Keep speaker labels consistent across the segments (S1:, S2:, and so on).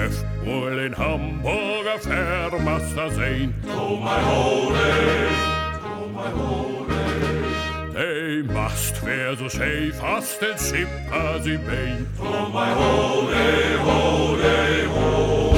S1: möcht wohl den Hamburger Fährmaster sein.
S2: Oh my holy, oh my holy.
S1: Der Mast wär so schön fast den Schiff a sie Bein.
S2: Oh my holy, holy, holy.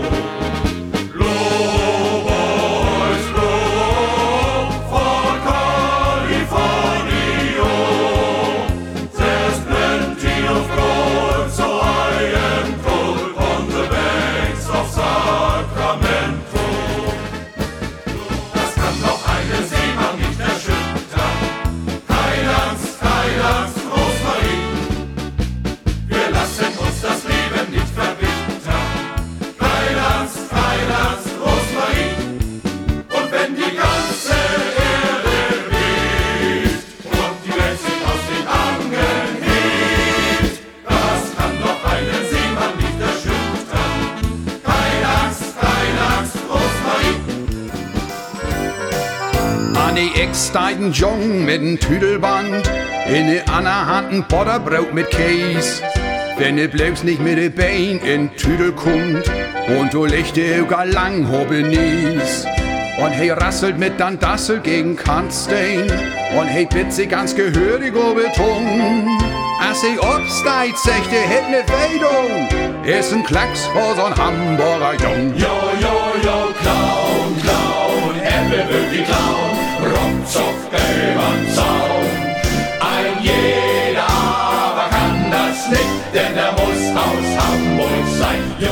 S3: Steiden Jong mit n Tüdelband, in ne Anna Hand n Butterbrot mit Käse. Wenn ne bloß nicht mit de Bein in Tüdel kommt und du lichte gar lang Hobenies. Und hey rasselt mit dann Dassel gegen Kantstein und hey bitzt sie ganz gehörig Beton. Als sie obsteit, sagt der hätt ne Weidung, ist n Klacks vor so'n Hamburger Jung.
S2: Jo, jo, jo, Clown, Clown, Hemme will die Clown. Ruckzuck übern Zaun. Ein jeder aber kann das nicht, denn der muss aus Hamburg sein. Jo,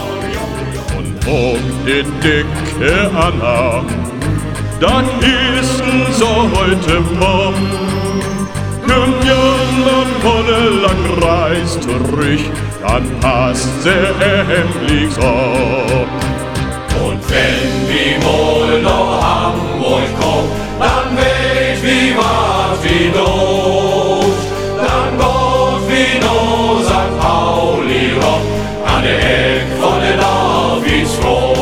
S2: jo, jo.
S1: Und die dicke Anna, das ist so heute Morgen. Kommt jemand von der Landreis zurück, dann passt sie endlich so.
S2: Und wenn wir wohl nach Hamburg kommen, dann weht wie was wie Not. Dann geht wie no St. Pauli Rock an der Eck von der Davidsrot.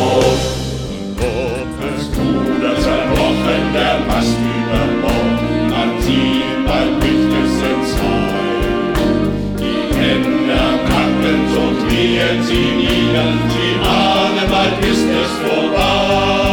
S4: Das Ruder zerbrochen, der Mast überbrochen, man sieht bald nicht es ins Heil. Die Hände am Nacken, so knien sie nieder, sie ahnen, bald ist es vorbei.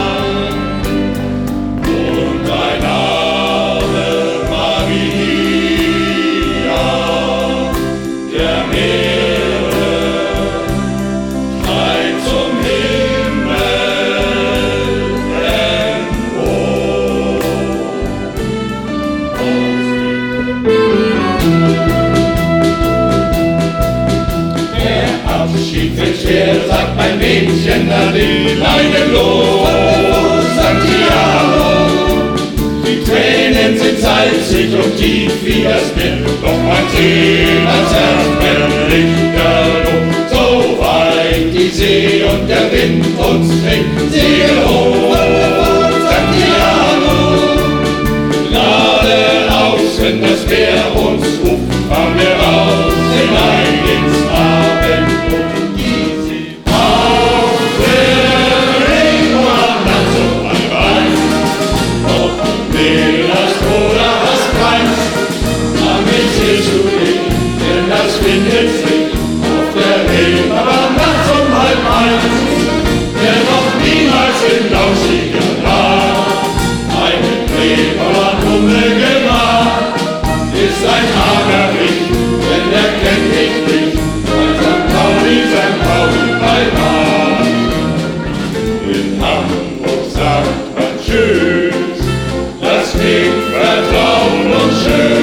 S2: Schwer, sagt mein Mädchen, na die Leine los, Santiago. Die Tränen sind salzig und tief wie das Meer, doch mein Seemannsherz brennt lichterloh. So weit die See und der Wind uns trägt, Segel hoch, Santiago. Lade aus, wenn das Meer uns ruft, fahren wir raus hinein ins Abendrot. Findet sich auf der Welt, aber nachts um 12:30, der noch niemals in lauschiger Nacht einen Drehbauernhummel gemacht, ist ein Hagerich, denn der kennt mich nicht, weil St. Pauli bei Nacht. In Hamburg sagt man Tschüss, das klingt vertraut und schön.